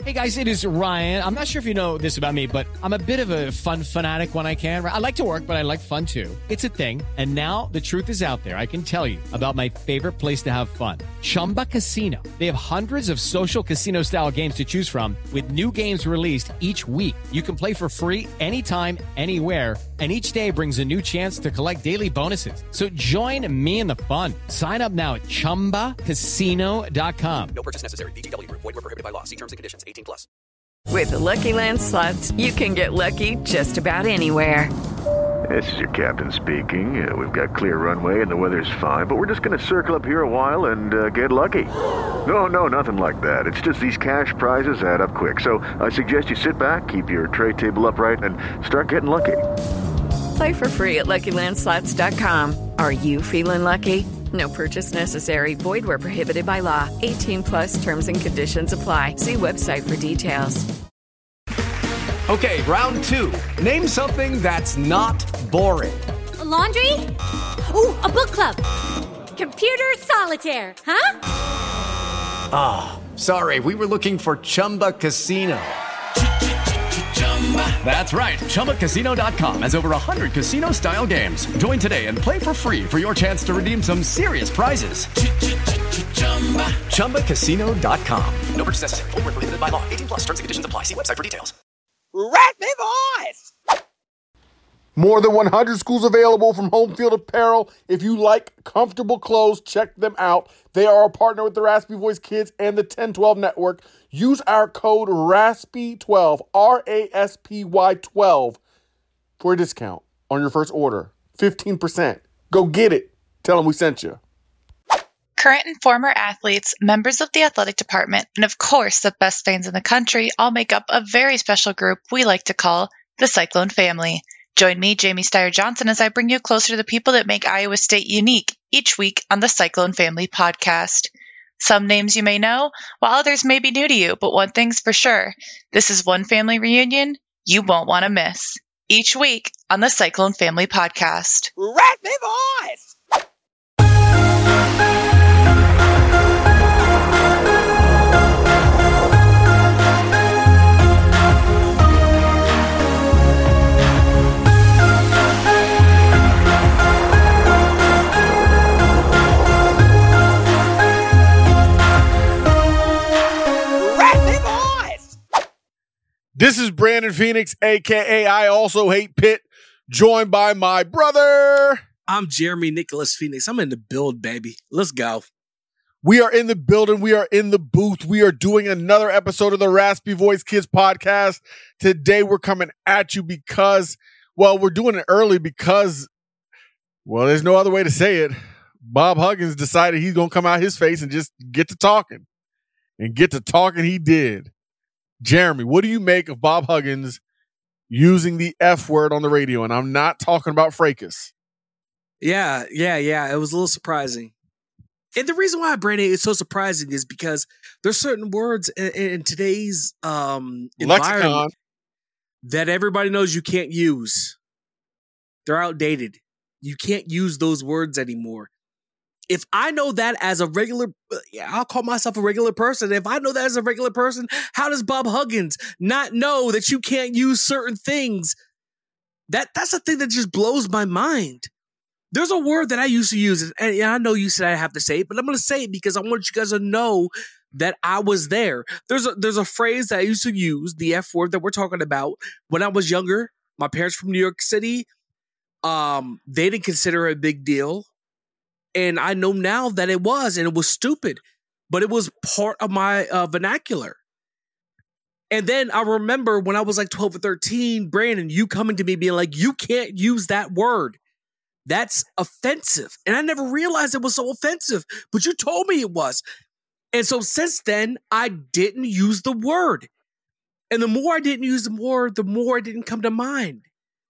Hey guys, it is Ryan. I'm not sure if you know this about me, but I'm a bit of a fun fanatic when I can. I like to work, but I like fun too. It's a thing. And now the truth is out there. I can tell you about my favorite place to have fun. Chumba Casino. They have hundreds of social casino style games to choose from with new games released each week. You can play for free anytime, anywhere. And each day brings a new chance to collect daily bonuses. So join me in the fun. Sign up now at ChumbaCasino.com. No purchase necessary. VGW Group. Void where prohibited by law. See terms and conditions. 18+. With the Lucky Land Slots, you can get lucky just about anywhere. This is your captain speaking. We've got clear runway and the weather's fine, but we're just going to circle up here a while and get lucky. No, nothing like that. It's just these cash prizes add up quick. So I suggest you sit back, keep your tray table upright, and start getting lucky. Play for free at LuckyLandSlots.com. Are you feeling lucky? No purchase necessary. Void where prohibited by law. 18+ terms and conditions apply. See website for details. Okay, round two. Name something that's not boring. A laundry? Ooh, a book club. Computer solitaire, huh? Ah, sorry, we were looking for Chumba Casino. That's right, ChumbaCasino.com has over 100 casino-style games. Join today and play for free for your chance to redeem some serious prizes. ChumbaCasino.com. No purchase necessary. Void where prohibited by law. 18+. Terms and conditions apply. See website for details. Raspy Voice! More than 100 schools available from Home Field Apparel. If you like comfortable clothes, check them out. They are a partner with the Raspy Voice Kids and the 1012 Network. Use our code RASPY12, RASPY12, for a discount on your first order. 15%. Go get it. Tell them we sent you. Current and former athletes, members of the athletic department, and of course the best fans in the country all make up a very special group we like to call the Cyclone family. Join me, Jamie Steyer Johnson, as I bring you closer to the people that make Iowa State unique each week on the Cyclone Family podcast. Some names you may know, while others may be new to you, but one thing's for sure. This is one family reunion you won't want to miss. Each week on the Cyclone Family podcast. Raspy Voice! This is Brandon Phoenix, a.k.a. I Also Hate Pitt, joined by my brother. I'm Jeremy Nicholas Phoenix. I'm in the build, baby. Let's go. We are in the building. We are in the booth. We are doing another episode of the Raspy Voice Kids podcast. Today we're coming at you because, well, we're doing it early because, well, there's no other way to say it. Bob Huggins decided he's going to come out his face and just get to talking. And get to talking he did. Jeremy, what do you make of Bob Huggins using the F word on the radio? And I'm not talking about fracas. Yeah. It was a little surprising. And the reason why, Brandon, it's so surprising is because there's certain words in today's environment that everybody knows you can't use. They're outdated. You can't use those words anymore. If I know that as a regular, I'll call myself a regular person. If I know that as a regular person, how does Bob Huggins not know that you can't use certain things? That's the thing that just blows my mind. There's a word that I used to use, and I know you said I have to say it, but I'm going to say it because I want you guys to know that I was there. There's a phrase that I used to use, the F word that we're talking about, when I was younger. My parents from New York City, they didn't consider it a big deal. And I know now that it was, and it was stupid, but it was part of my vernacular. And then I remember when I was like 12 or 13, Brandon, you coming to me being like, you can't use that word. That's offensive. And I never realized it was so offensive, but you told me it was. And so since then, I didn't use the word. And the more I didn't use the word, the more it didn't come to mind.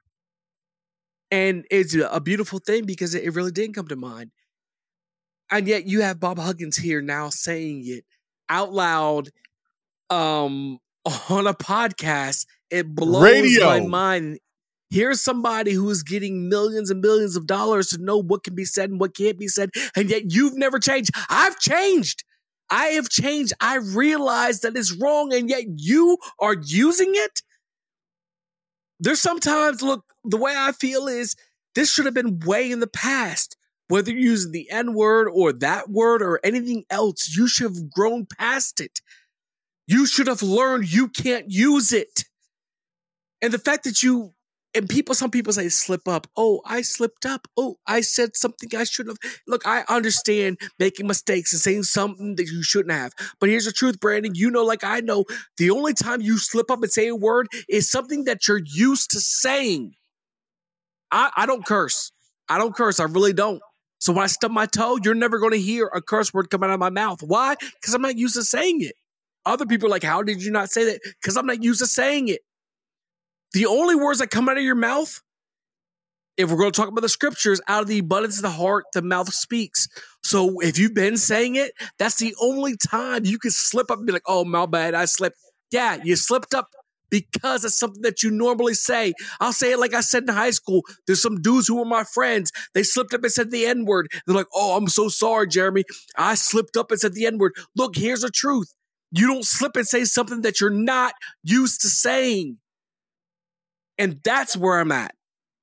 And it's a beautiful thing because it really didn't come to mind. And yet you have Bob Huggins here now saying it out loud on a podcast. It blows my mind. Here's somebody who is getting millions and millions of dollars to know what can be said and what can't be said. And yet you've never changed. I've changed. I have changed. I realize that it's wrong, and yet you are using it. There's sometimes, look, the way I feel is this should have been way in the past. Whether you're using the N-word or that word or anything else, you should have grown past it. You should have learned you can't use it. And the fact that some people say slip up. Oh, I slipped up. Oh, I said something I shouldn't have. Look, I understand making mistakes and saying something that you shouldn't have. But here's the truth, Brandon. You know, like I know, the only time you slip up and say a word is something that you're used to saying. I don't curse. I don't curse. I really don't. So when I stub my toe, you're never going to hear a curse word come out of my mouth. Why? Because I'm not used to saying it. Other people are like, how did you not say that? Because I'm not used to saying it. The only words that come out of your mouth, if we're going to talk about the scriptures, out of the abundance of the heart, the mouth speaks. So if you've been saying it, that's the only time you can slip up and be like, oh, my bad, I slipped. Yeah, you slipped up because it's something that you normally say. I'll say it like I said in high school. There's some dudes who were my friends. They slipped up and said the N-word. They're like, oh, I'm so sorry, Jeremy. I slipped up and said the N-word. Look, here's the truth. You don't slip and say something that you're not used to saying. And that's where I'm at.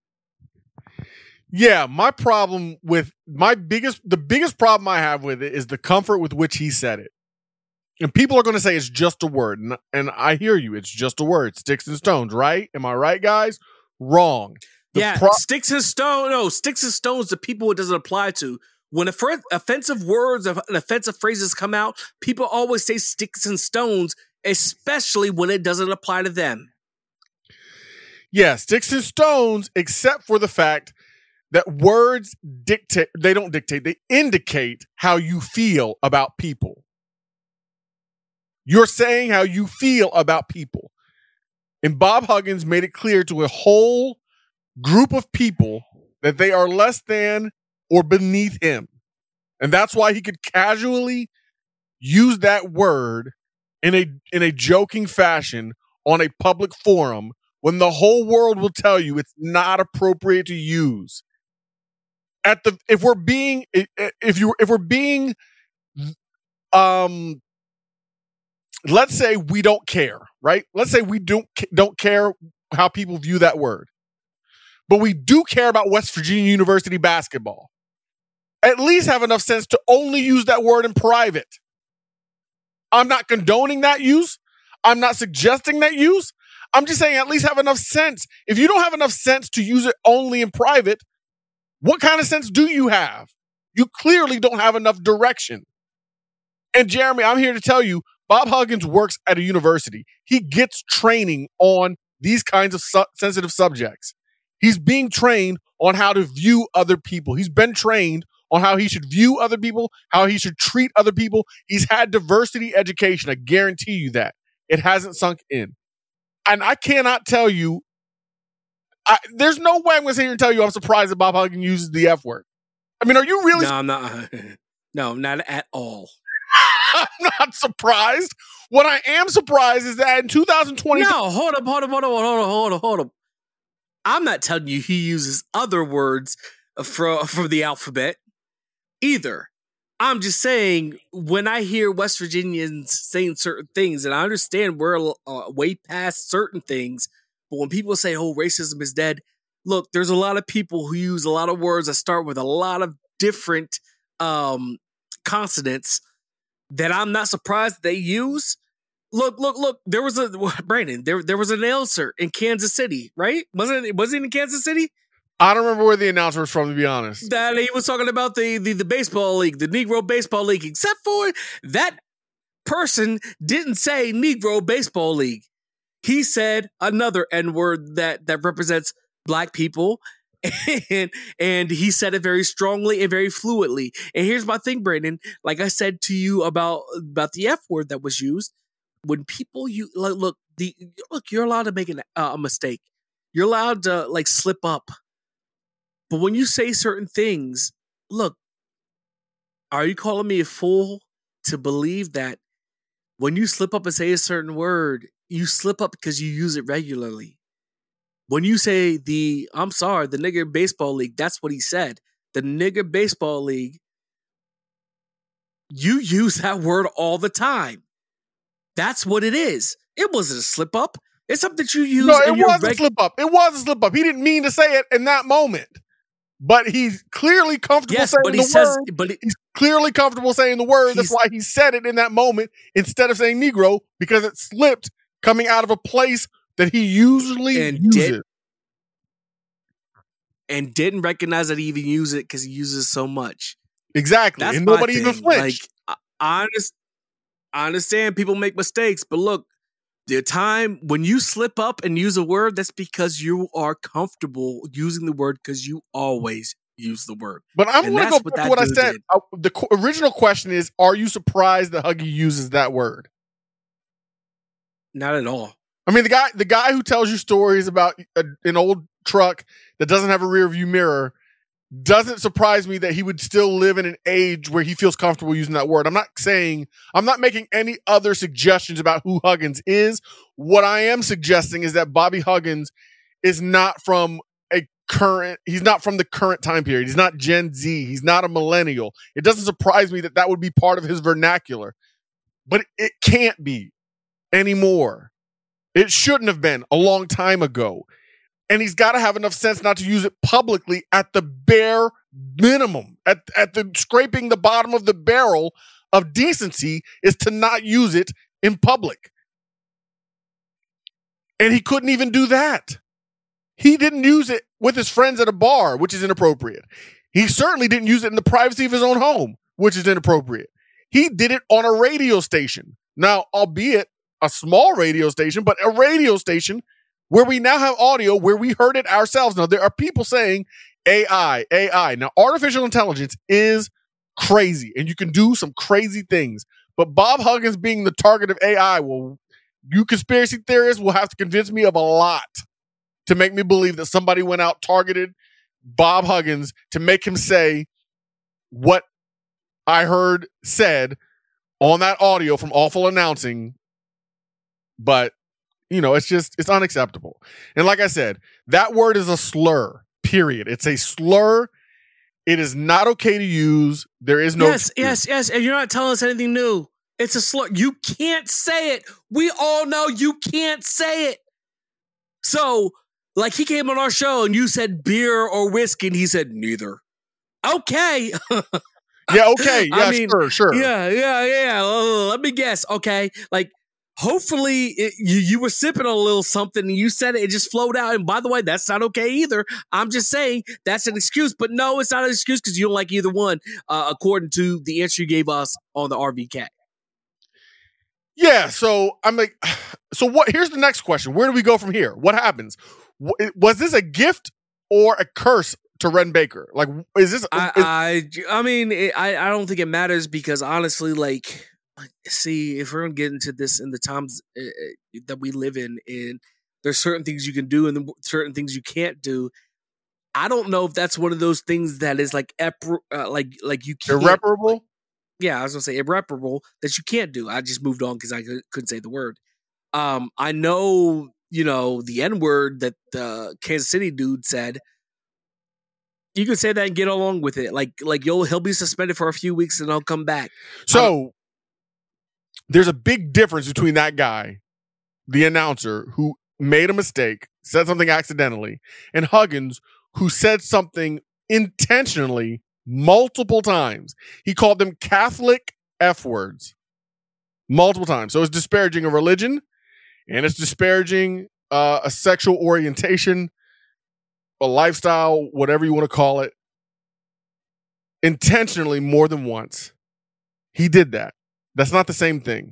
Yeah, my problem with the biggest problem I have with it is the comfort with which he said it. And people are going to say it's just a word. And I hear you. It's just a word. Sticks and stones, right? Am I right, guys? Wrong. Sticks and stones. No, sticks and stones, the people it doesn't apply to. When offensive words and offensive phrases come out, people always say sticks and stones, especially when it doesn't apply to them. Yeah, sticks and stones, except for the fact that words they don't dictate, they indicate how you feel about people. You're saying how you feel about people. And Bob Huggins made it clear to a whole group of people that they are less than or beneath him. And that's why he could casually use that word in a joking fashion on a public forum when the whole world will tell you it's not appropriate to use. If we're being let's say we don't care, right? Let's say we don't care how people view that word. But we do care about West Virginia University basketball. At least have enough sense to only use that word in private. I'm not condoning that use. I'm not suggesting that use. I'm just saying at least have enough sense. If you don't have enough sense to use it only in private, what kind of sense do you have? You clearly don't have enough direction. And Jeremy, I'm here to tell you, Bob Huggins works at a university. He gets training on these kinds of sensitive subjects. He's being trained on how to view other people. He's been trained on how he should view other people, how he should treat other people. He's had diversity education. I guarantee you that. It hasn't sunk in. And I cannot tell you, there's no way I'm going to sit here and tell you I'm surprised that Bob Huggins uses the F word. I mean, are you really? No, I'm not. No, not at all. I'm not surprised. What I am surprised is that in 2020. No, hold up. I'm not telling you he uses other words from the alphabet either. I'm just saying when I hear West Virginians saying certain things, and I understand we're way past certain things, but when people say, oh, racism is dead, look, there's a lot of people who use a lot of words that start with a lot of different consonants that I'm not surprised they use. Look, there was Brandon, there was an announcer in Kansas City, right? Was it in Kansas City? I don't remember where the announcer was from, to be honest. That he was talking about the baseball league, the Negro Baseball League, except for that person didn't say Negro Baseball League. He said another N-word that represents black people, and he said it very strongly and very fluently. And here's my thing, Brandon. Like I said to you about the F word that was used, when people look, you're allowed to make a mistake. You're allowed to slip up. But when you say certain things, look, are you calling me a fool to believe that when you slip up and say a certain word, you slip up because you use it regularly? When you say the Nigger Baseball League, that's what he said. The Nigger Baseball League you use that word all the time. That's what it is. It wasn't a slip up. It's something that you use. No, it was a slip up. It was a slip up. He didn't mean to say it in that moment. But he's clearly comfortable saying the word. But he's clearly comfortable saying the word. That's why he said it in that moment instead of saying Negro, because it slipped coming out of a place that he usually uses. And didn't recognize that he even used it because he uses so much. Exactly. That's and nobody even flinched. Like, I understand people make mistakes, but look, the time when you slip up and use a word, that's because you are comfortable using the word because you always use the word. But I'm going to go back to what I said. The original question is, are you surprised that Huggy uses that word? Not at all. I mean, the guy who tells you stories about an old truck that doesn't have a rear view mirror doesn't surprise me that he would still live in an age where he feels comfortable using that word. I'm not making any other suggestions about who Huggins is. What I am suggesting is that Bobby Huggins is not from he's not from the current time period. He's not Gen Z. He's not a millennial. It doesn't surprise me that would be part of his vernacular, but it can't be anymore. It shouldn't have been a long time ago. And he's got to have enough sense not to use it publicly at the bare minimum, at the scraping the bottom of the barrel of decency is to not use it in public. And he couldn't even do that. He didn't use it with his friends at a bar, which is inappropriate. He certainly didn't use it in the privacy of his own home, which is inappropriate. He did it on a radio station. Now, albeit a small radio station, but a radio station where we now have audio where we heard it ourselves. Now, there are people saying AI. Now, artificial intelligence is crazy, and you can do some crazy things. But Bob Huggins being the target of AI, well, you conspiracy theorists will have to convince me of a lot to make me believe that somebody went out, targeted Bob Huggins to make him say what I heard said on that audio from Awful Announcing. But it's unacceptable. And like I said, that word is a slur, period. It's a slur. It is not okay to use. There is no... Yes. And you're not telling us anything new. It's a slur. You can't say it. We all know you can't say it. So, like, he came on our show and you said beer or whiskey and he said neither. Okay. Yeah, okay. Yeah, sure. Yeah. Let me guess. Okay. Like, hopefully you were sipping on a little something and you said it just flowed out. And by the way, that's not okay either. I'm just saying that's an excuse. But no, it's not an excuse because you don't like either one, according to the answer you gave us on the RVK. Yeah, so I'm like, so what? Here's the next question. Where do we go from here? What happens? Was this a gift or a curse to Ren Baker? Like, is this... I mean, I don't think it matters because honestly, like... See, if we're going to get into this in the times that we live in, and there's certain things you can do and certain things you can't do. I don't know if that's one of those things that is like you can't, irreparable. Like, yeah, I was going to say irreparable that you can't do. I just moved on because I couldn't say the word. I know, the N-word that the Kansas City dude said. You can say that and get along with it. Like he'll be suspended for a few weeks and I'll come back. So. There's a big difference between that guy, the announcer, who made a mistake, said something accidentally, and Huggins, who said something intentionally multiple times. He called them Catholic F words multiple times. So it's disparaging a religion, and it's disparaging a sexual orientation, a lifestyle, whatever you want to call it, intentionally more than once. He did that. That's not the same thing.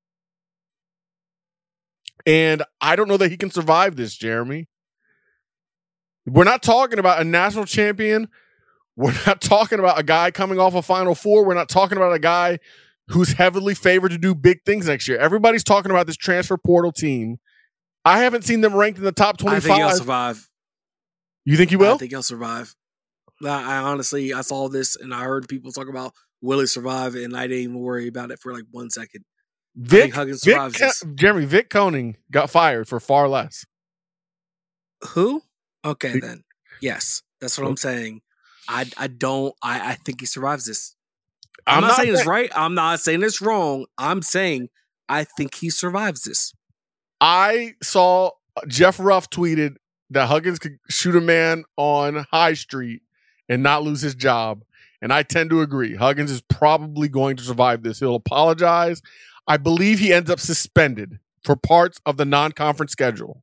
And I don't know that he can survive this, Jeremy. We're not talking about a national champion. We're not talking about a guy coming off a Final Four. We're not talking about a guy who's heavily favored to do big things next year. Everybody's talking about this transfer portal team. I haven't seen them ranked in the top 25. I think he'll survive. You think he will? I think he'll survive. I honestly saw this and I heard people talk about will he survive, and I didn't even worry about it for like 1 second. Vic Koenig got fired for far less. Who? Okay, then. Yes, that's what I'm saying. I think he survives this. I'm not saying it's right. I'm not saying it's wrong. I'm saying I think he survives this. I saw Jeff Ruff tweeted that Huggins could shoot a man on High Street and not lose his job. And I tend to agree. Huggins is probably going to survive this. He'll apologize. I believe he ends up suspended for parts of the non-conference schedule.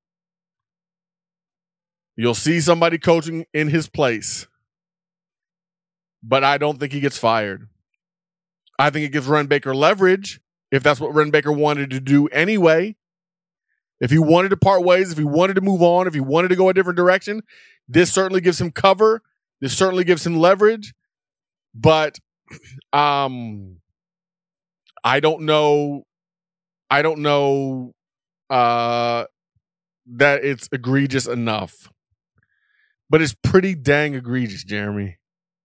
You'll see somebody coaching in his place. But I don't think he gets fired. I think it gives Wren Baker leverage, if that's what Wren Baker wanted to do anyway. If he wanted to part ways, if he wanted to move on, if he wanted to go a different direction, this certainly gives him cover. This certainly gives him leverage. But I don't know that it's egregious enough. But it's pretty dang egregious, Jeremy.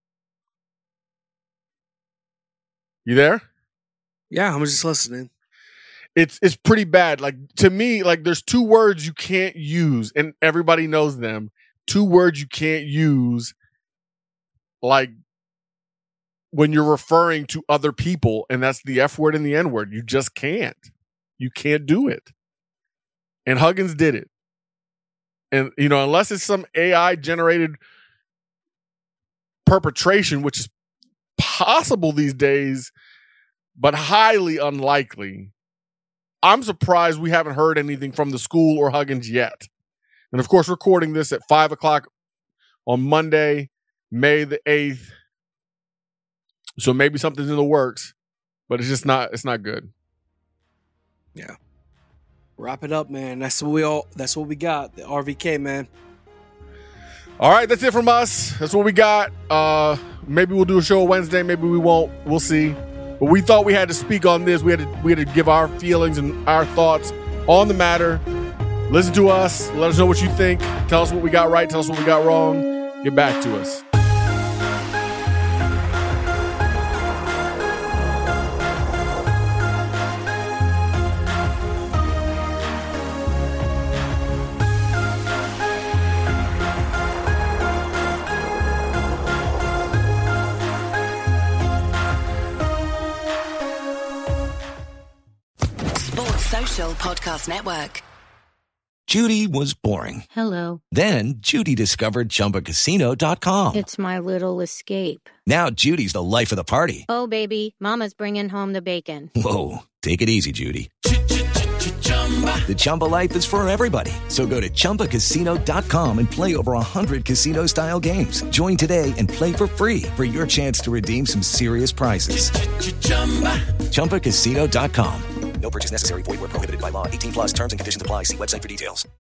You there? Yeah, I'm just listening. It's pretty bad. Like, to me, like, there's two words you can't use, and everybody knows them. Two words you can't use, like, when you're referring to other people, and that's the F word and the N word. You just can't. You can't do it. And Huggins did it. And, you know, unless it's some AI-generated perpetration, which is possible these days, but highly unlikely, I'm surprised we haven't heard anything from the school or Huggins yet. And, of course, recording this at 5 o'clock on Monday, May the 8th. So maybe something's in the works, but it's just not, it's not good. Yeah. Wrap it up, man. That's what we got. The RVK, man. All right, that's it from us. That's what we got. Maybe we'll do a show Wednesday. Maybe we won't. We'll see. But we thought we had to speak on this. We had to give our feelings and our thoughts on the matter. Listen to us. Let us know what you think. Tell us what we got right. Tell us what we got wrong. Get back to us. Podcast Network. Judy was boring. Hello. Then Judy discovered ChumbaCasino.com. It's my little escape. Now Judy's the life of the party. Oh, baby, mama's bringing home the bacon. Whoa, take it easy, Judy. The Chumba life is for everybody. So go to ChumbaCasino.com and play over 100 casino-style games. Join today and play for free for your chance to redeem some serious prizes. ChumbaCasino.com. No purchase necessary. Void where prohibited by law. 18+ terms and conditions apply. See website for details.